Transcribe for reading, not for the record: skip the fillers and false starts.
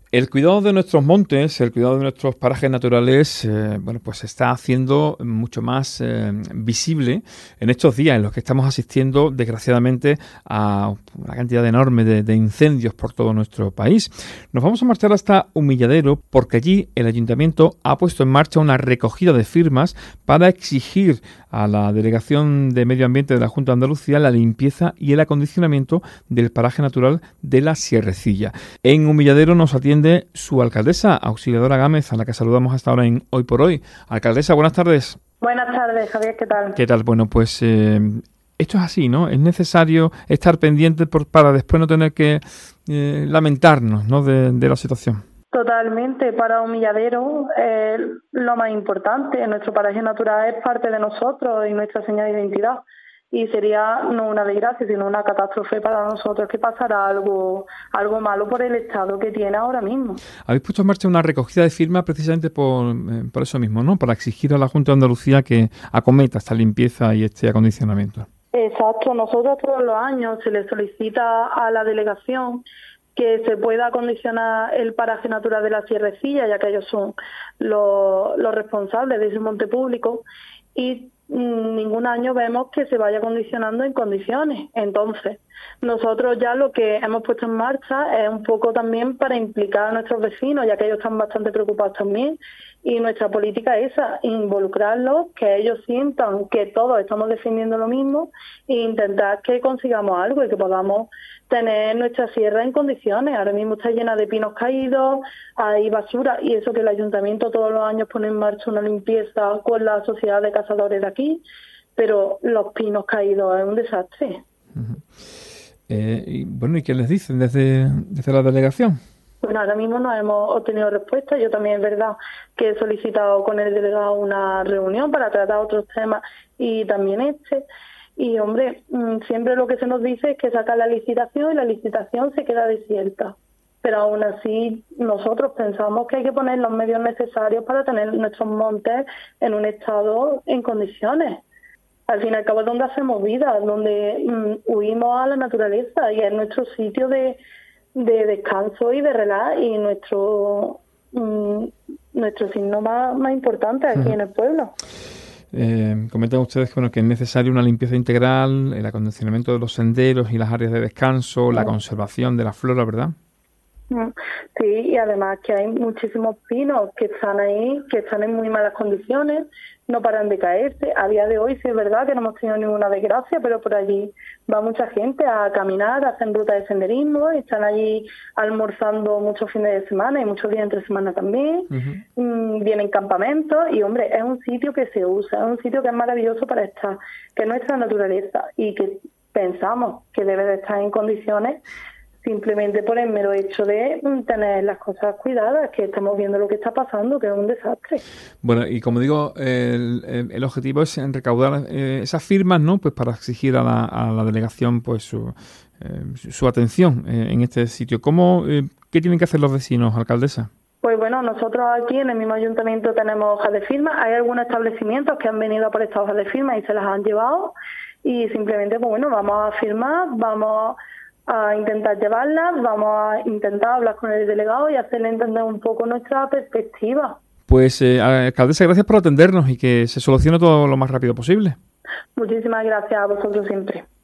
El cuidado de nuestros montes, el cuidado de nuestros parajes naturales, pues se está haciendo mucho más visible en estos días en los que estamos asistiendo, desgraciadamente, a una cantidad enorme de incendios por todo nuestro país. Nos vamos a marchar hasta Humilladero porque allí el Ayuntamiento ha puesto en marcha una recogida de firmas para exigir a la Delegación de Medio Ambiente de la Junta de Andalucía la limpieza y el acondicionamiento del paraje natural de la Sierrecilla. En Humilladero nos atiende su alcaldesa, Auxiliadora Gámez, a la que saludamos hasta ahora en Hoy por Hoy. Alcaldesa, buenas tardes. Buenas tardes, Javier, ¿qué tal? ¿Qué tal? Bueno, pues esto es así, ¿no? Es necesario estar pendiente para después no tener que lamentarnos, ¿no?, de la situación. Totalmente, para Humilladero lo más importante. Nuestro paraje natural es parte de nosotros y nuestra señal de identidad. Y sería no una desgracia, sino una catástrofe para nosotros que pasara algo malo por el estado que tiene ahora mismo. Habéis puesto en marcha una recogida de firmas precisamente por eso mismo, ¿no? Para exigir a la Junta de Andalucía que acometa esta limpieza y este acondicionamiento. Exacto, nosotros todos los años se le solicita a la delegación que se pueda acondicionar el paraje natural de la Sierrecilla, ya que ellos son los responsables de ese monte público, y ningún año vemos que se vaya acondicionando en condiciones. Entonces, nosotros ya lo que hemos puesto en marcha es un poco también para implicar a nuestros vecinos, ya que ellos están bastante preocupados también, y nuestra política es esa, involucrarlos, que ellos sientan que todos estamos defendiendo lo mismo e intentar que consigamos algo y que podamos tener nuestra sierra en condiciones. Ahora mismo está llena de pinos caídos, hay basura, y eso que el ayuntamiento todos los años pone en marcha una limpieza con la sociedad de cazadores de aquí, pero los pinos caídos es un desastre. Uh-huh. ¿Y qué les dicen desde la delegación? Bueno, ahora mismo no hemos obtenido respuesta. Yo también es verdad que he solicitado con el delegado una reunión para tratar otros temas y también este. Y, hombre, siempre lo que se nos dice es que saca la licitación y la licitación se queda desierta. Pero aún así nosotros pensamos que hay que poner los medios necesarios para tener nuestros montes en un estado en condiciones. Al fin y al cabo es donde hacemos vida, donde huimos a la naturaleza y es nuestro sitio de descanso y de relax y nuestro signo más importante aquí en el pueblo. Comentan ustedes que es necesario una limpieza integral, el acondicionamiento de los senderos y las áreas de descanso, la conservación de la flora, ¿verdad? Sí, y además que hay muchísimos pinos que están ahí, que están en muy malas condiciones, no paran de caerse. A día de hoy sí es verdad que no hemos tenido ninguna desgracia, pero por allí va mucha gente a caminar, hacen rutas de senderismo, están allí almorzando muchos fines de semana y muchos días entre semana también. Uh-huh. Vienen campamentos y, hombre, es un sitio que se usa, es un sitio que es maravilloso para estar, que es nuestra naturaleza y que pensamos que debe de estar en condiciones simplemente por el mero hecho de tener las cosas cuidadas, que estamos viendo lo que está pasando, que es un desastre. Bueno, y como digo, el objetivo es recaudar esas firmas, ¿no?, pues para exigir a la delegación pues su atención en este sitio. ¿Qué tienen que hacer los vecinos, alcaldesa? Pues bueno, nosotros aquí en el mismo ayuntamiento tenemos hojas de firma. Hay algunos establecimientos que han venido a por estas hojas de firma y se las han llevado, y simplemente pues bueno, vamos a firmar, vamos a intentar llevarlas, vamos a intentar hablar con el delegado y hacerle entender un poco nuestra perspectiva. Pues, alcaldesa, gracias por atendernos y que se solucione todo lo más rápido posible. Muchísimas gracias a vosotros siempre.